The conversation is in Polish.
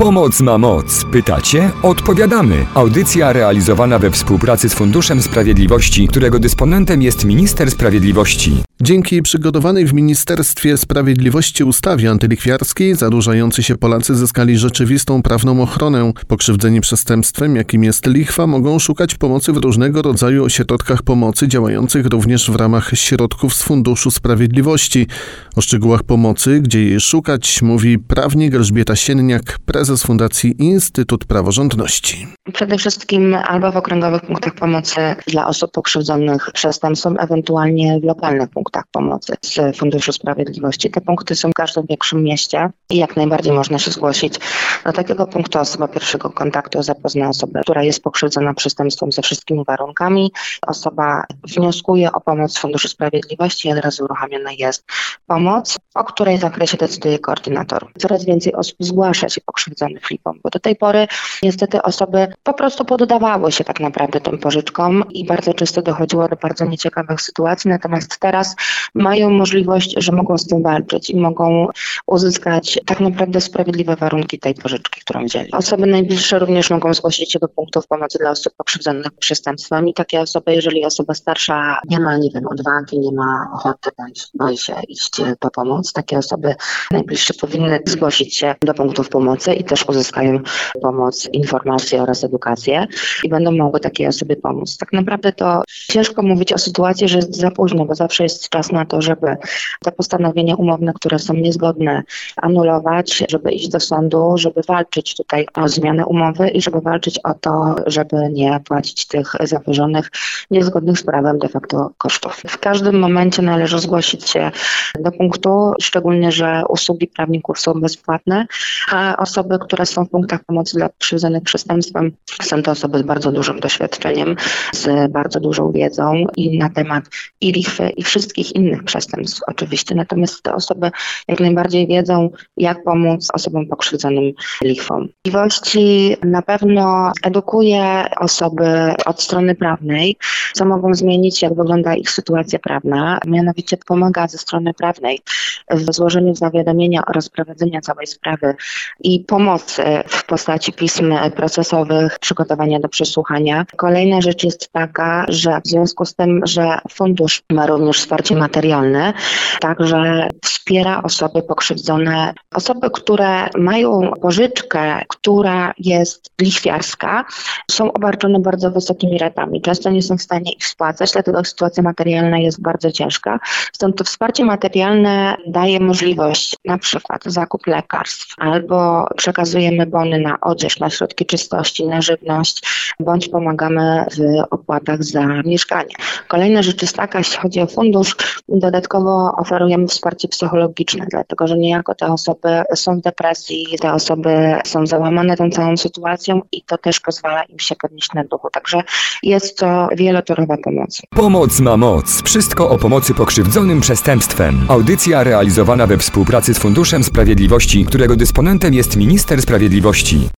Pomoc ma moc. Pytacie? Odpowiadamy. Audycja realizowana we współpracy z Funduszem Sprawiedliwości, którego dysponentem jest Minister Sprawiedliwości. Dzięki przygotowanej w Ministerstwie Sprawiedliwości ustawie antylichwiarskiej zadłużający się Polacy zyskali rzeczywistą prawną ochronę. Pokrzywdzeni przestępstwem, jakim jest lichwa, mogą szukać pomocy w różnego rodzaju ośrodkach pomocy działających również w ramach środków z Funduszu Sprawiedliwości. O szczegółach pomocy, gdzie jej szukać, mówi prawnik Elżbieta Sienniak, prezes Fundacji Instytut Praworządności. Przede wszystkim albo w okręgowych punktach pomocy dla osób pokrzywdzonych przestępstwem, ewentualnie w lokalnych punktach pomocy z Funduszu Sprawiedliwości. Te punkty są w każdym większym mieście i jak najbardziej można się zgłosić. Do takiego punktu osoba pierwszego kontaktu zapozna osobę, która jest pokrzywdzona przestępstwem ze wszystkimi warunkami. Osoba wnioskuje o pomoc z Funduszu Sprawiedliwości i od razu uruchamiana jest pomoc, o której zakresie decyduje koordynator. Coraz więcej osób zgłasza się pokrzywdzonych lichwą, bo do tej pory niestety osoby po prostu poddawały się tak naprawdę tym pożyczkom i bardzo często dochodziło do bardzo nieciekawych sytuacji, natomiast teraz mają możliwość, że mogą z tym walczyć i mogą uzyskać tak naprawdę sprawiedliwe warunki tej pożyczki, którą wzięli. Osoby najbliższe również mogą zgłosić się do punktów pomocy dla osób pokrzywdzonych przestępstwem i takie osoby, jeżeli osoba starsza nie ma, odwagi, nie ma ochoty bądź boi się iść po pomoc, takie osoby najbliższe powinny zgłosić się do punktów pomocy i też uzyskają pomoc, informacje oraz edukację i będą mogły takiej osobie pomóc. Tak naprawdę to ciężko mówić o sytuacji, że jest za późno, bo zawsze jest czas na to, żeby te postanowienia umowne, które są niezgodne, anulować, żeby iść do sądu, żeby walczyć tutaj o zmianę umowy i żeby walczyć o to, żeby nie płacić tych zawyżonych, niezgodnych z prawem de facto kosztów. W każdym momencie należy zgłosić się do punktu, szczególnie, że usługi prawników są bezpłatne, a osoby, które są w punktach pomocy dla pokrzywdzonych przestępstwem, są to osoby z bardzo dużym doświadczeniem, z bardzo dużą wiedzą i na temat i lichwy, i wszystkich innych przestępstw oczywiście. Natomiast te osoby jak najbardziej wiedzą, jak pomóc osobom pokrzywdzonym lichwą. Możliwości na pewno edukuje osoby od strony prawnej, co mogą zmienić, jak wygląda ich sytuacja prawna. Mianowicie pomaga ze strony prawnej w złożeniu zawiadomienia oraz prowadzenia całej sprawy i pomocy w postaci pism procesowych, przygotowania do przesłuchania. Kolejna rzecz jest taka, że w związku z tym, że fundusz ma również wsparcie materialne, także wspiera osoby pokrzywdzone, osoby, które mają pożyczkę, która jest lichwiarska, są obarczone bardzo wysokimi ratami. Często nie są w stanie ich spłacać, dlatego sytuacja materialna jest bardzo ciężka. Stąd to wsparcie materialne daje możliwość na przykład zakup lekarstw albo przekazujemy bony na odzież, na środki czystości, na żywność, bądź pomagamy w opłatach za mieszkanie. Kolejna rzecz jest taka, jeśli chodzi o fundusz, dodatkowo oferujemy wsparcie psychologiczne, dlatego że niejako te osoby są w depresji, te osoby są załamane tą całą sytuacją i to też pozwala im się podnieść na duchu. Także jest to wielotorowa pomoc. Pomoc ma moc. Wszystko o pomocy pokrzywdzonym przestępstwem. Audycja realizowana we współpracy z Funduszem Sprawiedliwości, którego dysponentem jest Minister Sprawiedliwości.